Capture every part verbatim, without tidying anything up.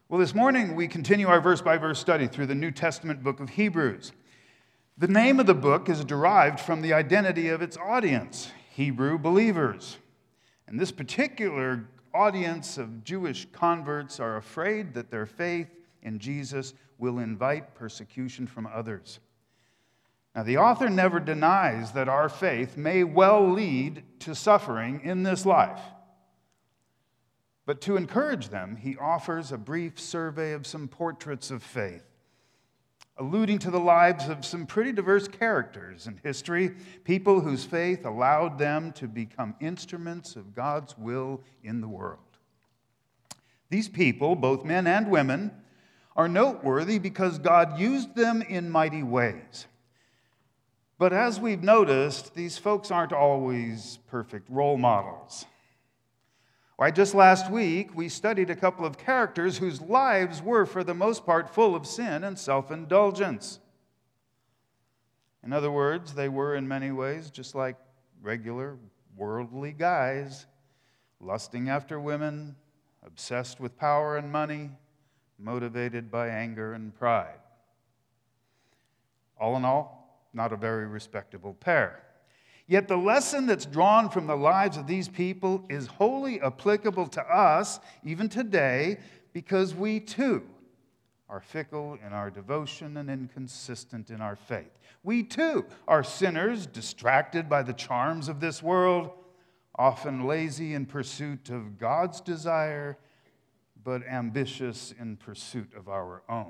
Well, this morning we continue our verse-by-verse study through the New Testament book of Hebrews. The name of the book is derived from the identity of its audience, Hebrew believers. And this particular audience of Jewish converts are afraid that their faith in Jesus will invite persecution from others. Now, the author never denies that our faith may well lead to suffering in this life. But to encourage them, he offers a brief survey of some portraits of faith, alluding to the lives of some pretty diverse characters in history, people whose faith allowed them to become instruments of God's will in the world. These people, both men and women, are noteworthy because God used them in mighty ways. But as we've noticed, these folks aren't always perfect role models. Why, just last week, we studied a couple of characters whose lives were, for the most part, full of sin and self-indulgence. In other words, they were in many ways just like regular worldly guys, lusting after women, obsessed with power and money, motivated by anger and pride. All in all, not a very respectable pair. Yet the lesson that's drawn from the lives of these people is wholly applicable to us, even today, because we too are fickle in our devotion and inconsistent in our faith. We too are sinners, distracted by the charms of this world, often lazy in pursuit of God's desire, but ambitious in pursuit of our own.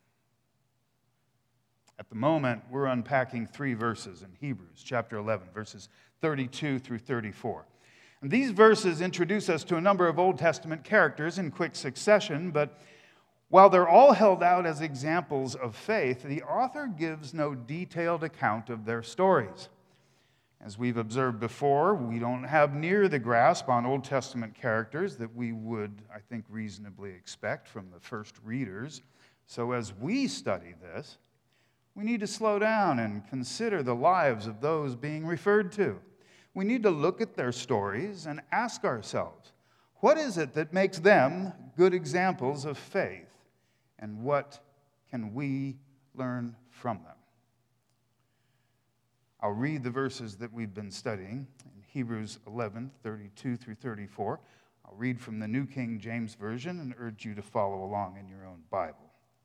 At the moment, we're unpacking three verses in Hebrews chapter eleven, verses thirty-two through thirty-four. And these verses introduce us to a number of Old Testament characters in quick succession, but while they're all held out as examples of faith, the author gives no detailed account of their stories. As we've observed before, we don't have near the grasp on Old Testament characters that we would, I think, reasonably expect from the first readers. So as we study this, we need to slow down and consider the lives of those being referred to. We need to look at their stories and ask ourselves, what is it that makes them good examples of faith? And what can we learn from them? I'll read the verses that we've been studying in Hebrews eleven, thirty-two through thirty-four. I'll read from the New King James Version and urge you to follow along in your own Bible.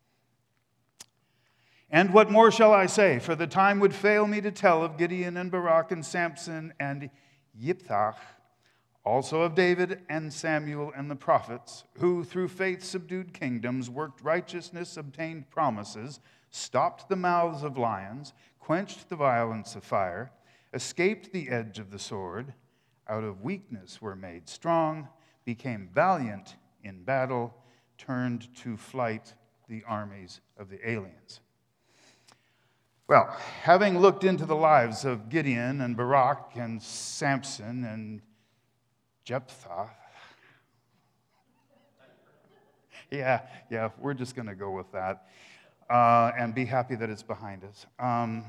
And what more shall I say? For the time would fail me to tell of Gideon and Barak and Samson and Jephthah, also of David and Samuel and the prophets, who through faith subdued kingdoms, worked righteousness, obtained promises, stopped the mouths of lions, quenched the violence of fire, escaped the edge of the sword, out of weakness were made strong, became valiant in battle, turned to flight the armies of the aliens. Well, having looked into the lives of Gideon and Barak and Samson and Jephthah, yeah, yeah, we're just going to go with that uh, and be happy that it's behind us. Um,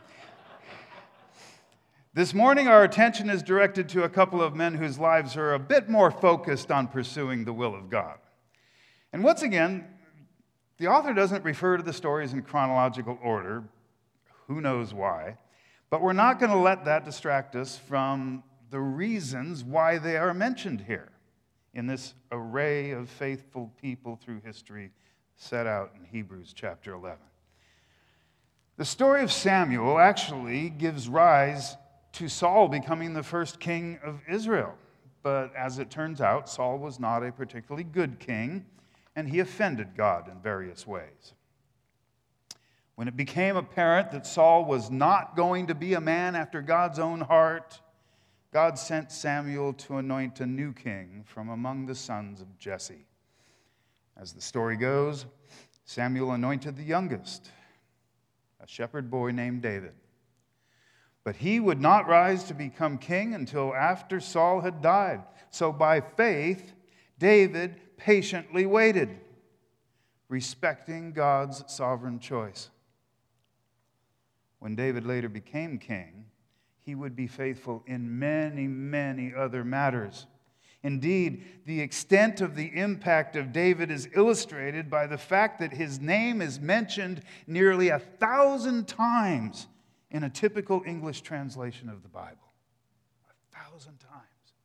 this morning, our attention is directed to a couple of men whose lives are a bit more focused on pursuing the will of God. And once again, the author doesn't refer to the stories in chronological order. Who knows why? But we're not going to let that distract us from the reasons why they are mentioned here in this array of faithful people through history set out in Hebrews chapter eleven. The story of Samuel actually gives rise to Saul becoming the first king of Israel. But as it turns out, Saul was not a particularly good king, and he offended God in various ways. When it became apparent that Saul was not going to be a man after God's own heart, God sent Samuel to anoint a new king from among the sons of Jesse. As the story goes, Samuel anointed the youngest, a shepherd boy named David. But he would not rise to become king until after Saul had died. So by faith, David patiently waited, respecting God's sovereign choice. When David later became king, he would be faithful in many, many other matters. Indeed, the extent of the impact of David is illustrated by the fact that his name is mentioned nearly a thousand times in a typical English translation of the Bible. A thousand times.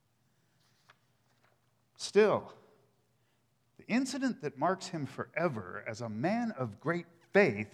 Still, the incident that marks him forever as a man of great faith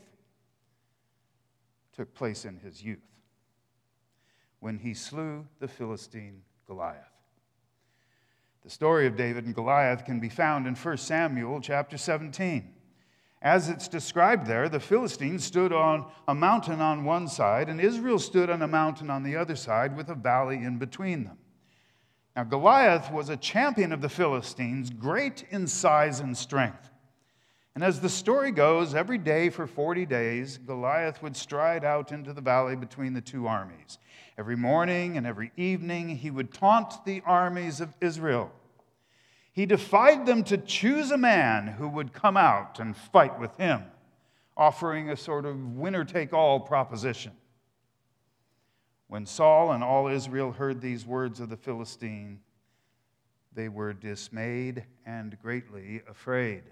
took place in his youth, when he slew the Philistine Goliath. The story of David and Goliath can be found in First Samuel chapter seventeen. As it's described there, the Philistines stood on a mountain on one side, and Israel stood on a mountain on the other side with a valley in between them. Now, Goliath was a champion of the Philistines, great in size and strength. And as the story goes, every day for forty days, Goliath would stride out into the valley between the two armies. Every morning and every evening, he would taunt the armies of Israel. He defied them to choose a man who would come out and fight with him, offering a sort of winner-take-all proposition. When Saul and all Israel heard these words of the Philistine, they were dismayed and greatly afraid.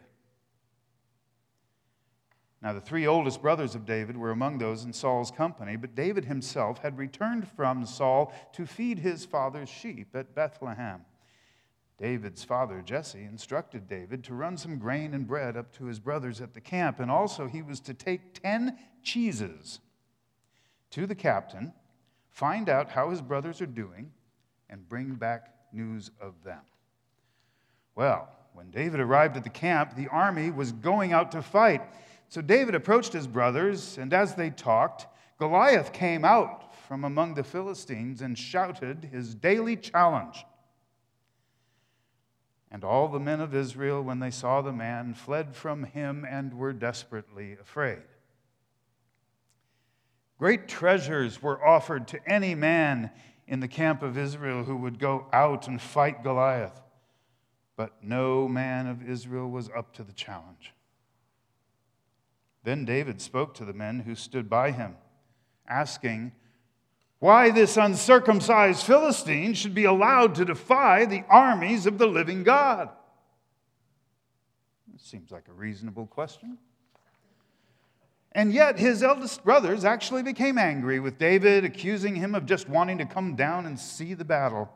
Now, the three oldest brothers of David were among those in Saul's company, but David himself had returned from Saul to feed his father's sheep at Bethlehem. David's father, Jesse, instructed David to run some grain and bread up to his brothers at the camp, and also he was to take ten cheeses to the captain, find out how his brothers are doing, and bring back news of them. Well, when David arrived at the camp, the army was going out to fight. So David approached his brothers, and as they talked, Goliath came out from among the Philistines and shouted his daily challenge. And all the men of Israel, when they saw the man, fled from him and were desperately afraid. Great treasures were offered to any man in the camp of Israel who would go out and fight Goliath. But no man of Israel was up to the challenge. Then David spoke to the men who stood by him, asking, why this uncircumcised Philistine should be allowed to defy the armies of the living God. It seems like a reasonable question. And yet his eldest brothers actually became angry with David, accusing him of just wanting to come down and see the battle.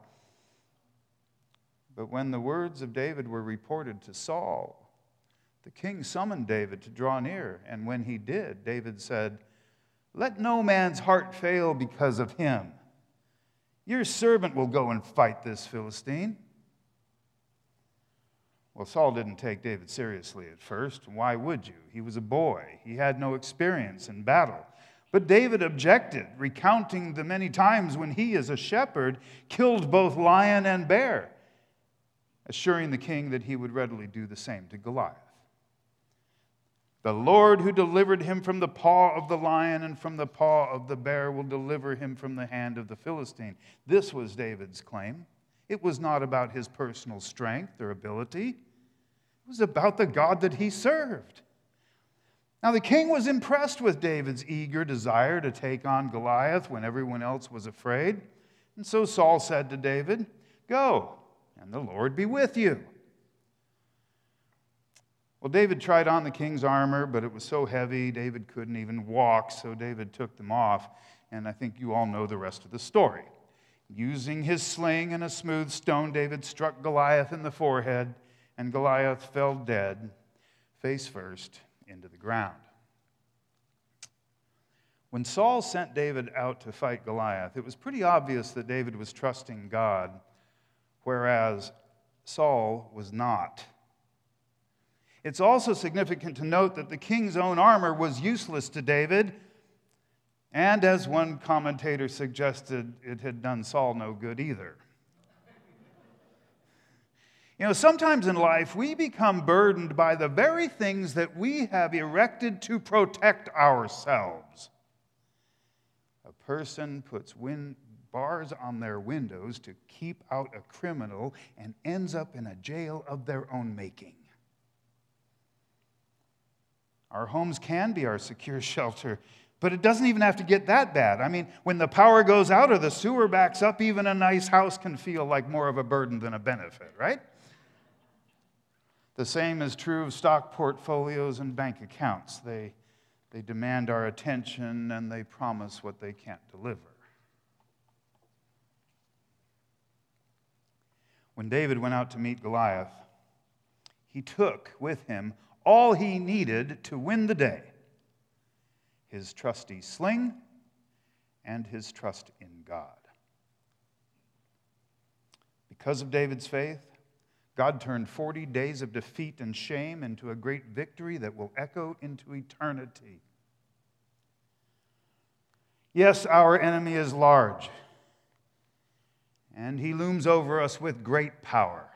But when the words of David were reported to Saul, the king summoned David to draw near, and when he did, David said, let no man's heart fail because of him. Your servant will go and fight this Philistine. Well, Saul didn't take David seriously at first. Why would you? He was a boy. He had no experience in battle. But David objected, recounting the many times when he, as a shepherd, killed both lion and bear, assuring the king that he would readily do the same to Goliath. The Lord who delivered him from the paw of the lion and from the paw of the bear will deliver him from the hand of the Philistine. This was David's claim. It was not about his personal strength or ability. It was about the God that he served. Now the king was impressed with David's eager desire to take on Goliath when everyone else was afraid. And so Saul said to David, go, and the Lord be with you. Well, David tried on the king's armor, but it was so heavy, David couldn't even walk, so David took them off, and I think you all know the rest of the story. Using his sling and a smooth stone, David struck Goliath in the forehead, and Goliath fell dead, face first, into the ground. When Saul sent David out to fight Goliath, it was pretty obvious that David was trusting God, whereas Saul was not. It's also significant to note that the king's own armor was useless to David, and as one commentator suggested, it had done Saul no good either. You know, sometimes in life we become burdened by the very things that we have erected to protect ourselves. A person puts wind bars on their windows to keep out a criminal and ends up in a jail of their own making. Our homes can be our secure shelter, But it doesn't even have to get that bad. I mean, when the power goes out or the sewer backs up, even a nice house can feel like more of a burden than a benefit, right? The same is true of stock portfolios and bank accounts. They, they demand our attention and they promise what they can't deliver. When David went out to meet Goliath, he took with him all he needed to win the day: his trusty sling and his trust in God. Because of David's faith, God turned forty days of defeat and shame into a great victory that will echo into eternity. Yes, our enemy is large, and he looms over us with great power.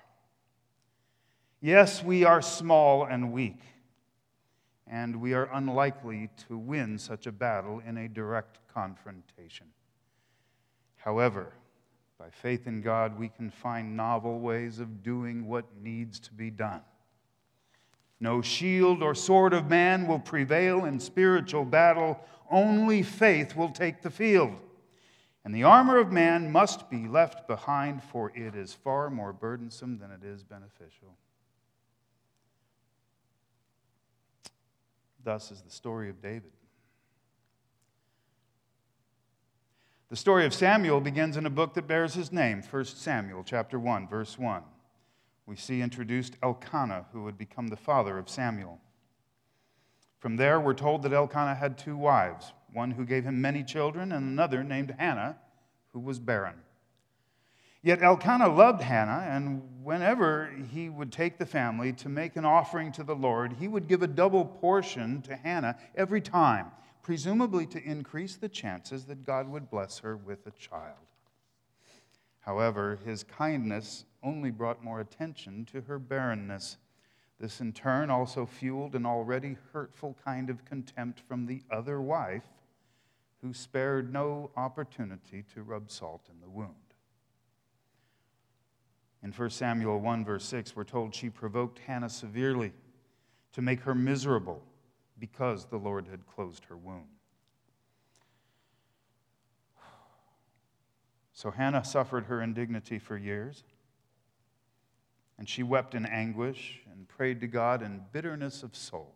Yes, we are small and weak, and we are unlikely to win such a battle in a direct confrontation. However, by faith in God, we can find novel ways of doing what needs to be done. No shield or sword of man will prevail in spiritual battle. Only faith will take the field. And the armor of man must be left behind, for it is far more burdensome than it is beneficial. Thus is the story of David. The story of Samuel begins in a book that bears his name, First Samuel chapter one, verse one. We see introduced Elkanah, who would become the father of Samuel. From there, we're told that Elkanah had two wives, one who gave him many children and another named Hannah, who was barren. Yet Elkanah loved Hannah, and whenever he would take the family to make an offering to the Lord, he would give a double portion to Hannah every time, presumably to increase the chances that God would bless her with a child. However, his kindness only brought more attention to her barrenness. This in turn also fueled an already hurtful kind of contempt from the other wife, who spared no opportunity to rub salt in the wound. In First Samuel one, verse six, we're told she provoked Hannah severely to make her miserable because the Lord had closed her womb. So Hannah suffered her indignity for years, and she wept in anguish and prayed to God in bitterness of soul.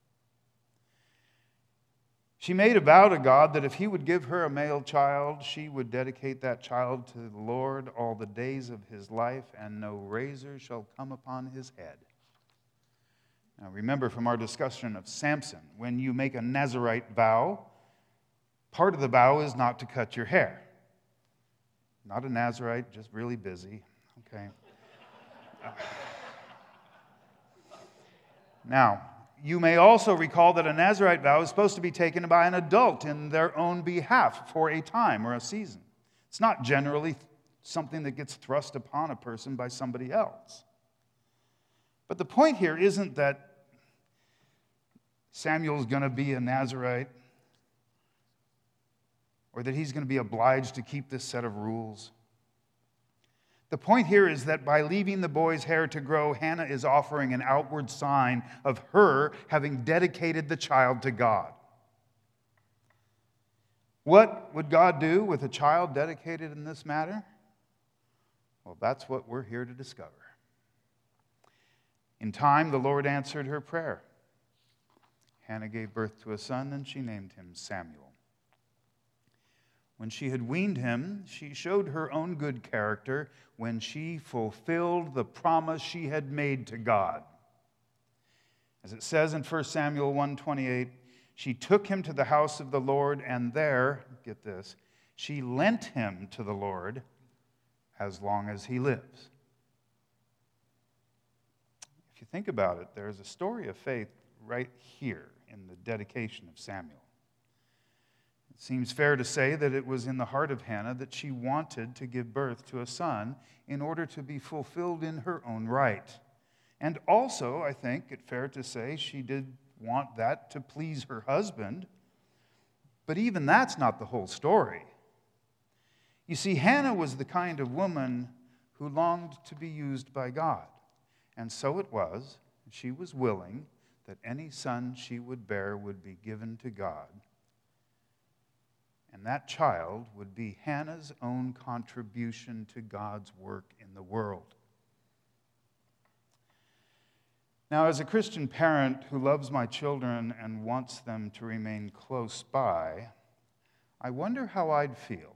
She made a vow to God that if he would give her a male child, she would dedicate that child to the Lord all the days of his life, and no razor shall come upon his head. Now remember from our discussion of Samson, when you make a Nazirite vow, part of the vow is not to cut your hair. Not a Nazirite, just really busy. Okay. Uh, now, you may also recall that a Nazirite vow is supposed to be taken by an adult in their own behalf for a time or a season. It's not generally something that gets thrust upon a person by somebody else. But the point here isn't that Samuel's going to be a Nazirite or that he's going to be obliged to keep this set of rules. The point here is that by leaving the boy's hair to grow, Hannah is offering an outward sign of her having dedicated the child to God. What would God do with a child dedicated in this matter? Well, that's what we're here to discover. In time, the Lord answered her prayer. Hannah gave birth to a son, and she named him Samuel. When she had weaned him, she showed her own good character when she fulfilled the promise she had made to God. As it says in First Samuel one twenty-eight, she took him to the house of the Lord, and there, get this, she lent him to the Lord as long as he lives. If you think about it, there's a story of faith right here in the dedication of Samuel. It seems fair to say that it was in the heart of Hannah that she wanted to give birth to a son in order to be fulfilled in her own right. And also, I think it's fair to say she did want that to please her husband. But even that's not the whole story. You see, Hannah was the kind of woman who longed to be used by God. And so it was, she was willing that any son she would bear would be given to God. And that child would be Hannah's own contribution to God's work in the world. Now, as a Christian parent who loves my children and wants them to remain close by, I wonder how I'd feel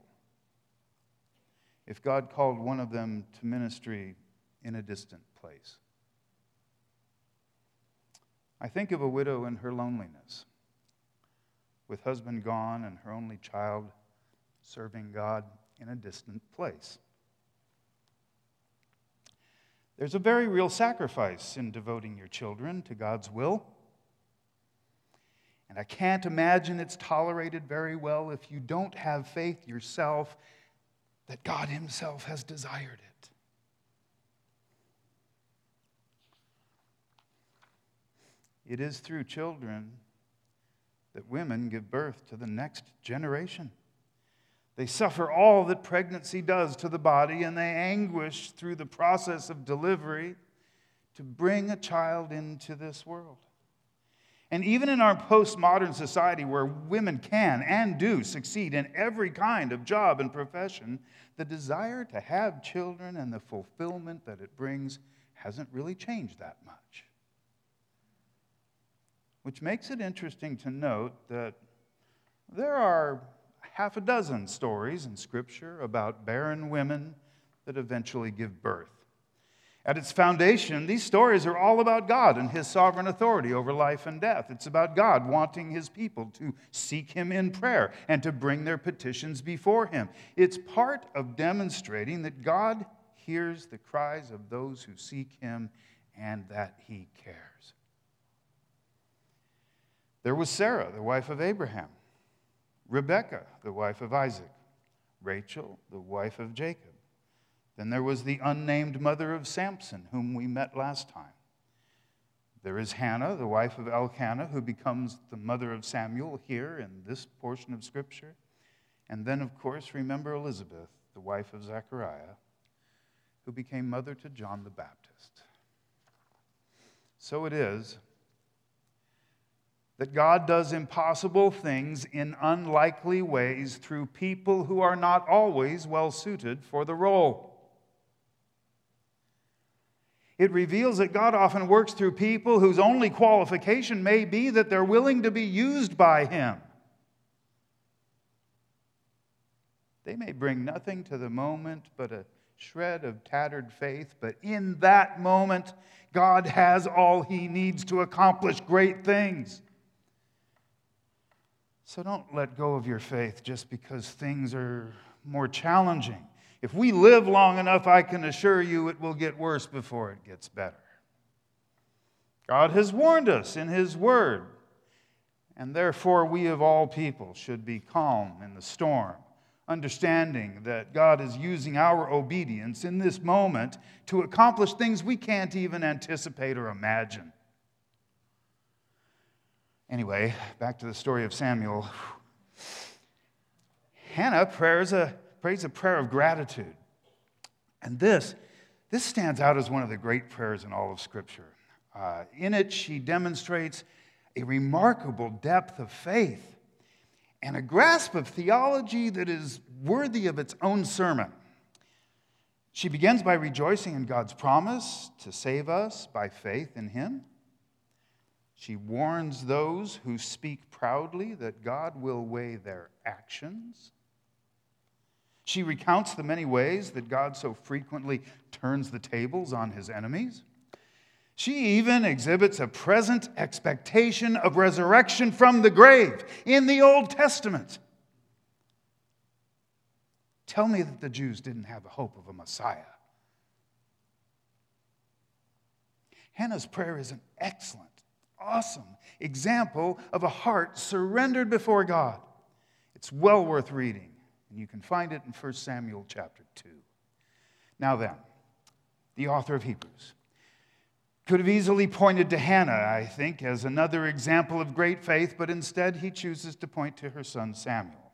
if God called one of them to ministry in a distant place. I think of a widow in her loneliness, with husband gone and her only child serving God in a distant place. There's a very real sacrifice in devoting your children to God's will. And I can't imagine it's tolerated very well if you don't have faith yourself that God Himself has desired it. It is through children that women give birth to the next generation. They suffer all that pregnancy does to the body, and they anguish through the process of delivery to bring a child into this world. And even in our postmodern society where women can and do succeed in every kind of job and profession, the desire to have children and the fulfillment that it brings hasn't really changed that much. Which makes it interesting to note that there are half a dozen stories in Scripture about barren women that eventually give birth. At its foundation, these stories are all about God and His sovereign authority over life and death. It's about God wanting His people to seek Him in prayer and to bring their petitions before Him. It's part of demonstrating that God hears the cries of those who seek Him and that He cares. There was Sarah, the wife of Abraham, Rebekah, the wife of Isaac, Rachel, the wife of Jacob. Then there was the unnamed mother of Samson, whom we met last time. There is Hannah, the wife of Elkanah, who becomes the mother of Samuel here in this portion of Scripture. And then, of course, remember Elizabeth, the wife of Zechariah, who became mother to John the Baptist. So it is that God does impossible things in unlikely ways through people who are not always well suited for the role. It reveals that God often works through people whose only qualification may be that they're willing to be used by Him. They may bring nothing to the moment but a shred of tattered faith, but in that moment, God has all He needs to accomplish great things. So don't let go of your faith just because things are more challenging. If we live long enough, I can assure you it will get worse before it gets better. God has warned us in His Word, and therefore we of all people should be calm in the storm, understanding that God is using our obedience in this moment to accomplish things we can't even anticipate or imagine. Anyway, back to the story of Samuel. Hannah prays a, prays a prayer of gratitude. And this, this stands out as one of the great prayers in all of Scripture. Uh, in it, she demonstrates a remarkable depth of faith and a grasp of theology that is worthy of its own sermon. She begins by rejoicing in God's promise to save us by faith in Him. She warns those who speak proudly that God will weigh their actions. She recounts the many ways that God so frequently turns the tables on His enemies. She even exhibits a present expectation of resurrection from the grave in the Old Testament. Tell me that the Jews didn't have a hope of a Messiah. Hannah's prayer is an excellent, awesome example of a heart surrendered before God. It's well worth reading, and you can find it in First Samuel chapter two. Now then, the author of Hebrews could have easily pointed to Hannah, I think, as another example of great faith, but instead he chooses to point to her son Samuel.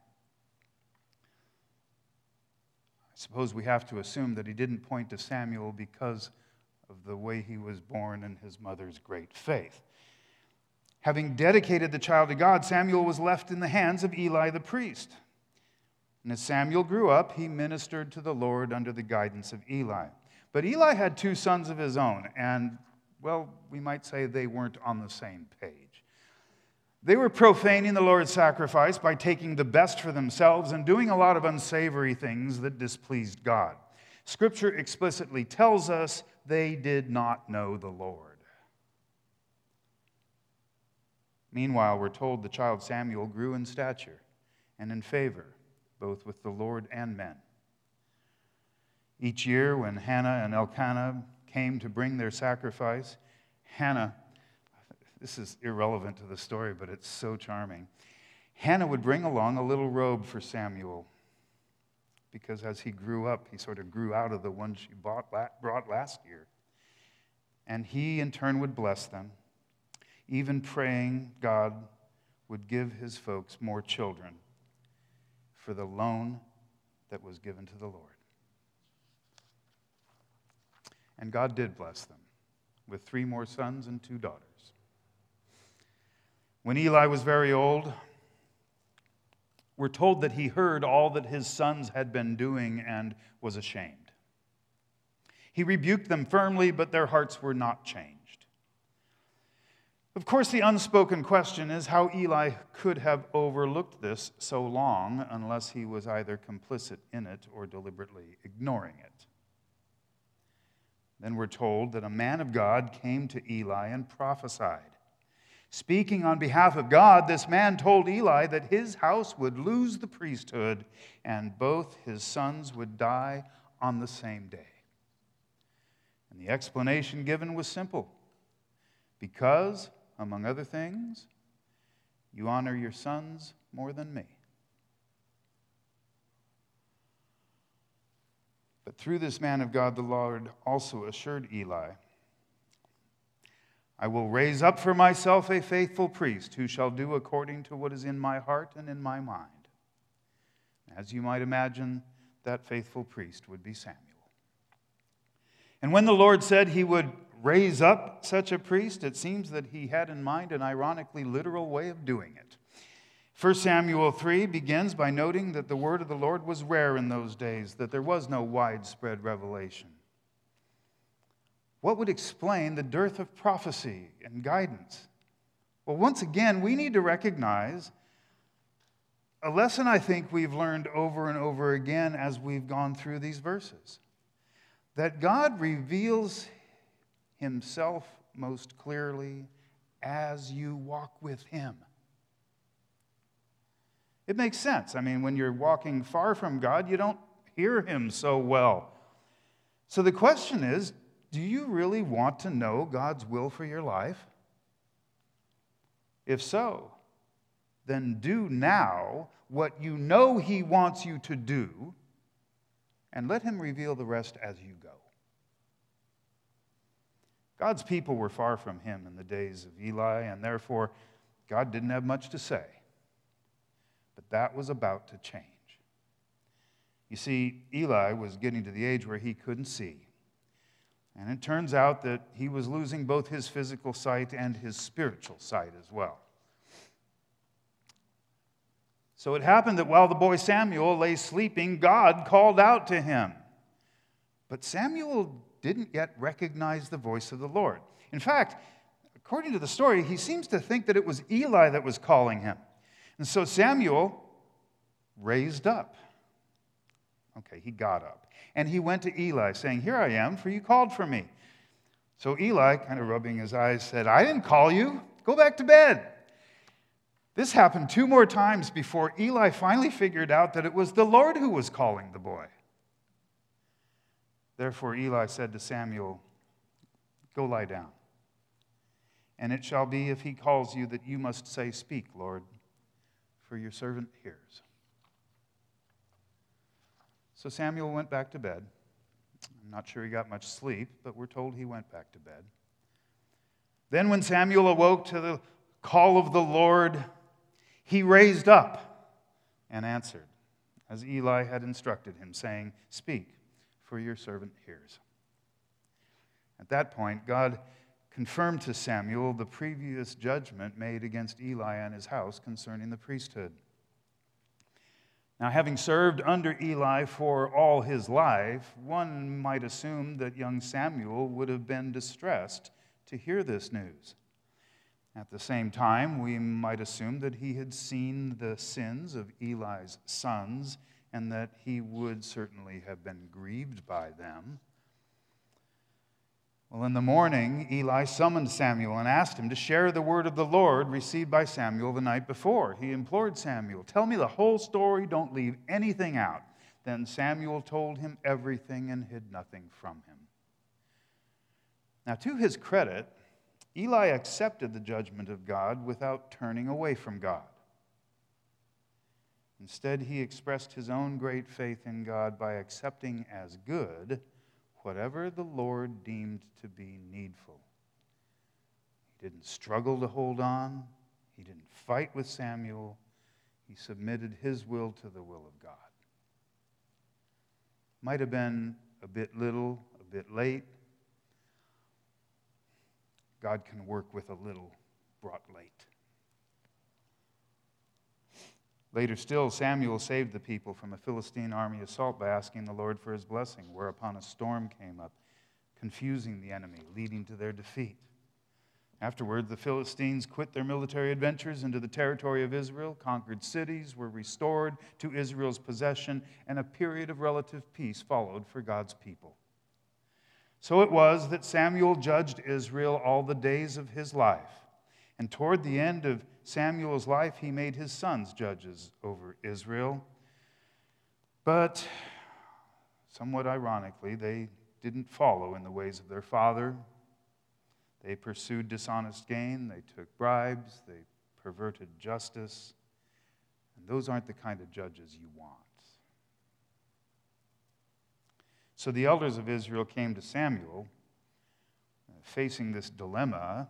I suppose we have to assume that he didn't point to Samuel because of the way he was born and his mother's great faith. Having dedicated the child to God, Samuel was left in the hands of Eli the priest. And as Samuel grew up, he ministered to the Lord under the guidance of Eli. But Eli had two sons of his own, and, well, we might say they weren't on the same page. They were profaning the Lord's sacrifice by taking the best for themselves and doing a lot of unsavory things that displeased God. Scripture explicitly tells us they did not know the Lord. Meanwhile, we're told the child Samuel grew in stature and in favor, both with the Lord and men. Each year when Hannah and Elkanah came to bring their sacrifice, Hannah, this is irrelevant to the story, but it's so charming. Hannah would bring along a little robe for Samuel because as he grew up, he sort of grew out of the one she bought, brought last year. And he, in turn, would bless them, even praying God would give his folks more children for the loan that was given to the Lord. And God did bless them with three more sons and two daughters. When Eli was very old, we're told that he heard all that his sons had been doing and was ashamed. He rebuked them firmly, but their hearts were not changed. Of course, the unspoken question is how Eli could have overlooked this so long unless he was either complicit in it or deliberately ignoring it. Then we're told that a man of God came to Eli and prophesied. Speaking on behalf of God, this man told Eli that his house would lose the priesthood and both his sons would die on the same day. And the explanation given was simple. Because, among other things, you honor your sons more than me. But through this man of God, the Lord also assured Eli, I will raise up for myself a faithful priest who shall do according to what is in my heart and in my mind. As you might imagine, that faithful priest would be Samuel. And when the Lord said he would raise up such a priest, it seems that he had in mind an ironically literal way of doing it. First Samuel three begins by noting that the word of the Lord was rare in those days, that there was no widespread revelation. What would explain the dearth of prophecy and guidance? Well, once again, we need to recognize a lesson I think we've learned over and over again as we've gone through these verses. That God reveals himself most clearly as you walk with him. It makes sense. I mean, when you're walking far from God, you don't hear him so well. So the question is, do you really want to know God's will for your life? If so, then do now what you know he wants you to do, and let him reveal the rest as you go. God's people were far from him in the days of Eli, and therefore God didn't have much to say. But that was about to change. You see, Eli was getting to the age where he couldn't see. And it turns out that he was losing both his physical sight and his spiritual sight as well. So it happened that while the boy Samuel lay sleeping, God called out to him. But Samuel didn't yet recognize the voice of the Lord. In fact, according to the story, he seems to think that it was Eli that was calling him. And so Samuel raised up. Okay, he got up. And he went to Eli, saying, Here I am, for you called for me. So Eli, kind of rubbing his eyes, said, I didn't call you. Go back to bed. This happened two more times before Eli finally figured out that it was the Lord who was calling the boy. Therefore Eli said to Samuel, Go lie down. And it shall be, if he calls you, that you must say, Speak, Lord, for your servant hears. So Samuel went back to bed. I'm not sure he got much sleep, but we're told he went back to bed. Then when Samuel awoke to the call of the Lord, he raised up and answered, as Eli had instructed him, saying, Speak, for your servant hears. At that point, God confirmed to Samuel the previous judgment made against Eli and his house concerning the priesthood. Now, having served under Eli for all his life, one might assume that young Samuel would have been distressed to hear this news. At the same time, we might assume that he had seen the sins of Eli's sons and that he would certainly have been grieved by them. Well, in the morning, Eli summoned Samuel and asked him to share the word of the Lord received by Samuel the night before. He implored Samuel, "Tell me the whole story, don't leave anything out." Then Samuel told him everything and hid nothing from him. Now, to his credit, Eli accepted the judgment of God without turning away from God. Instead, he expressed his own great faith in God by accepting as good whatever the Lord deemed to be needful. He didn't struggle to hold on. He didn't fight with Samuel. He submitted his will to the will of God. Might have been a bit little, a bit late. God can work with a little brought late. Later still, Samuel saved the people from a Philistine army assault by asking the Lord for his blessing, whereupon a storm came up, confusing the enemy, leading to their defeat. Afterward, the Philistines quit their military adventures into the territory of Israel, conquered cities, were restored to Israel's possession, and a period of relative peace followed for God's people. So it was that Samuel judged Israel all the days of his life. And toward the end of Samuel's life, he made his sons judges over Israel. But, somewhat ironically, they didn't follow in the ways of their father. They pursued dishonest gain, they took bribes, they perverted justice. And those aren't the kind of judges you want. So the elders of Israel came to Samuel, facing this dilemma.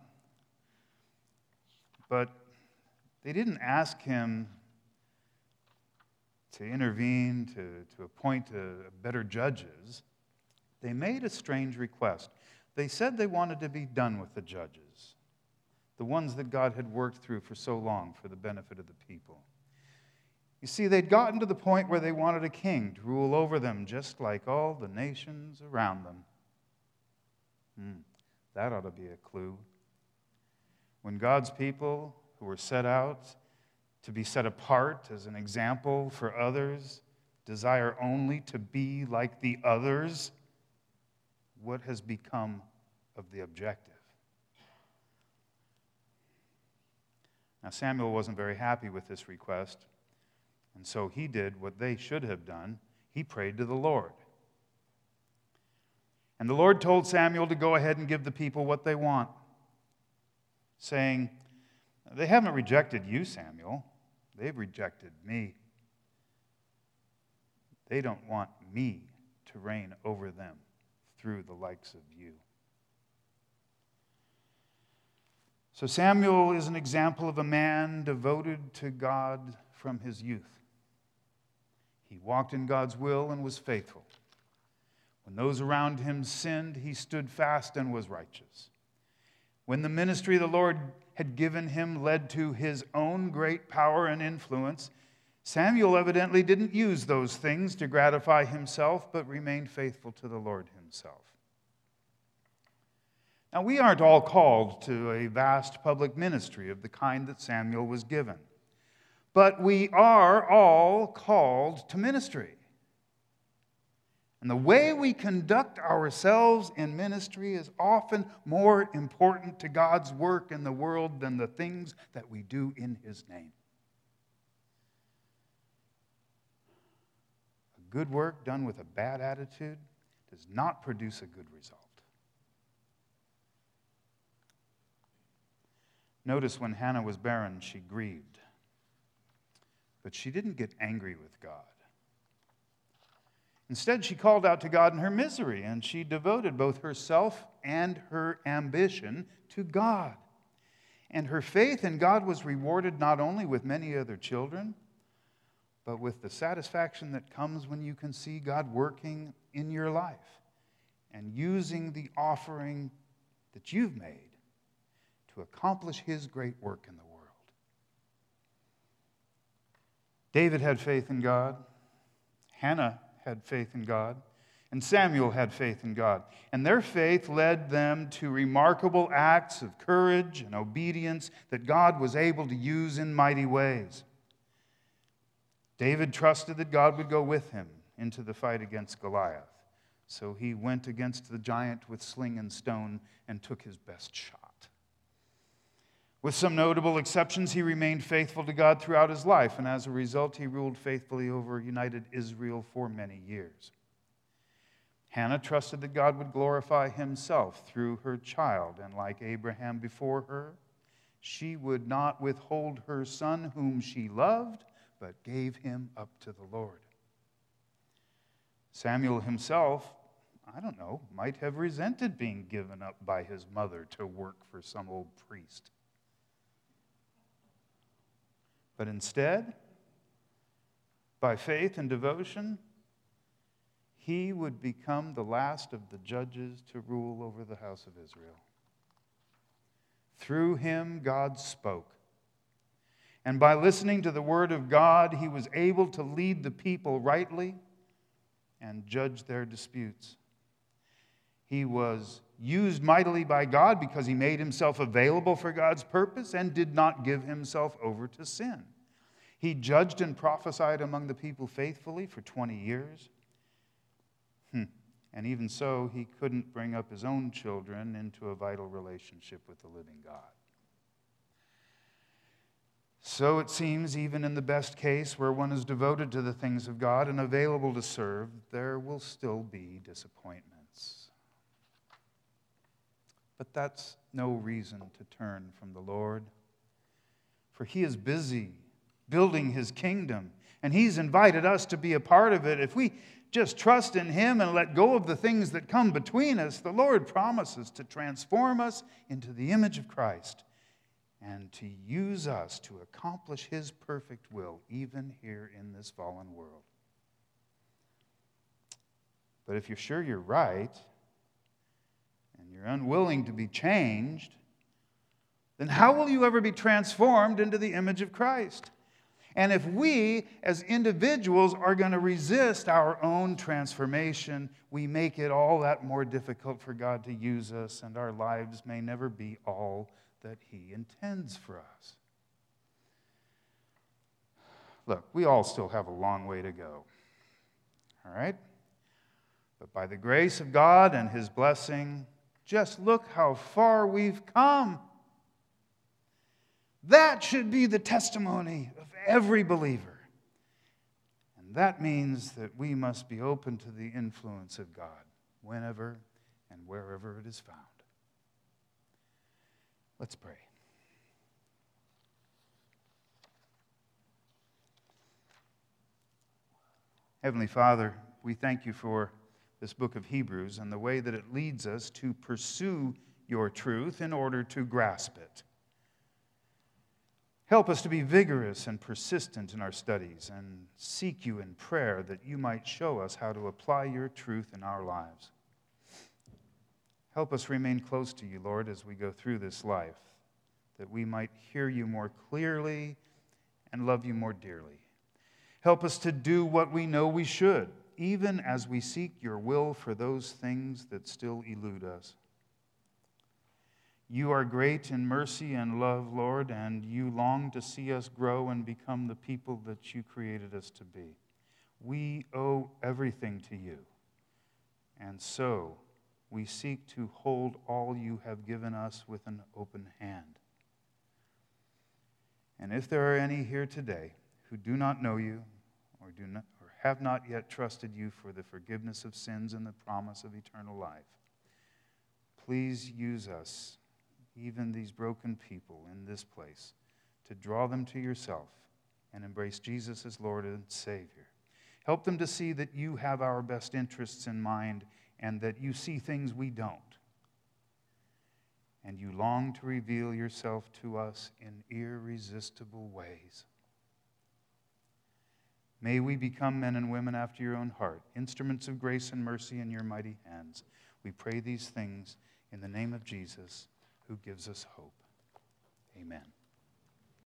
But they didn't ask him to intervene, to, to appoint a, better judges. They made a strange request. They said they wanted to be done with the judges, the ones that God had worked through for so long for the benefit of the people. You see, they'd gotten to the point where they wanted a king to rule over them, just like all the nations around them. Hmm, that ought to be a clue. When God's people, who were set out to be set apart as an example for others, desire only to be like the others, what has become of the objective? Now, Samuel wasn't very happy with this request, and so he did what they should have done. He prayed to the Lord. And the Lord told Samuel to go ahead and give the people what they want, saying, "They haven't rejected you, Samuel. They've rejected me. They don't want me to reign over them through the likes of you." So Samuel is an example of a man devoted to God from his youth. He walked in God's will and was faithful. When those around him sinned, he stood fast and was righteous. When the ministry the Lord had given him led to his own great power and influence, Samuel evidently didn't use those things to gratify himself, but remained faithful to the Lord himself. Now, we aren't all called to a vast public ministry of the kind that Samuel was given, but we are all called to ministry. And the way we conduct ourselves in ministry is often more important to God's work in the world than the things that we do in His name. A good work done with a bad attitude does not produce a good result. Notice when Hannah was barren, she grieved. But she didn't get angry with God. Instead, she called out to God in her misery, and she devoted both herself and her ambition to God. And her faith in God was rewarded not only with many other children, but with the satisfaction that comes when you can see God working in your life and using the offering that you've made to accomplish His great work in the world. David had faith in God. Hannah had faith in God. And Samuel had faith in God. And their faith led them to remarkable acts of courage and obedience that God was able to use in mighty ways. David trusted that God would go with him into the fight against Goliath. So he went against the giant with sling and stone and took his best shot. With some notable exceptions, he remained faithful to God throughout his life, and as a result, he ruled faithfully over united Israel for many years. Hannah trusted that God would glorify himself through her child, and like Abraham before her, she would not withhold her son whom she loved, but gave him up to the Lord. Samuel himself, I don't know, might have resented being given up by his mother to work for some old priest. But instead, by faith and devotion, he would become the last of the judges to rule over the house of Israel. Through him, God spoke. And by listening to the word of God, he was able to lead the people rightly and judge their disputes. He was used mightily by God because he made himself available for God's purpose and did not give himself over to sin. He judged and prophesied among the people faithfully for twenty years. Hmm. And even so, he couldn't bring up his own children into a vital relationship with the living God. So it seems, even in the best case, where one is devoted to the things of God and available to serve, there will still be disappointments. But that's no reason to turn from the Lord. For he is busy building his kingdom, and he's invited us to be a part of it. If we just trust in him and let go of the things that come between us, the Lord promises to transform us into the image of Christ and to use us to accomplish his perfect will, even here in this fallen world. But if you're sure you're right, and you're unwilling to be changed, then how will you ever be transformed into the image of Christ? And if we, as individuals, are going to resist our own transformation, we make it all that more difficult for God to use us, and our lives may never be all that he intends for us. Look, we all still have a long way to go. All right? But by the grace of God and his blessing, just look how far we've come. That should be the testimony of every believer. And that means that we must be open to the influence of God whenever and wherever it is found. Let's pray. Heavenly Father, we thank you for this book of Hebrews and the way that it leads us to pursue your truth in order to grasp it. Help us to be vigorous and persistent in our studies and seek you in prayer that you might show us how to apply your truth in our lives. Help us remain close to you, Lord, as we go through this life, that we might hear you more clearly and love you more dearly. Help us to do what we know we should, even as we seek your will for those things that still elude us. You are great in mercy and love, Lord, and you long to see us grow and become the people that you created us to be. We owe everything to you, and so we seek to hold all you have given us with an open hand. And if there are any here today who do not know you or do not or have not yet trusted you for the forgiveness of sins and the promise of eternal life, please use us, even these broken people in this place, to draw them to yourself and embrace Jesus as Lord and Savior. Help them to see that you have our best interests in mind and that you see things we don't. And you long to reveal yourself to us in irresistible ways. May we become men and women after your own heart, instruments of grace and mercy in your mighty hands. We pray these things in the name of Jesus, who gives us hope. Amen.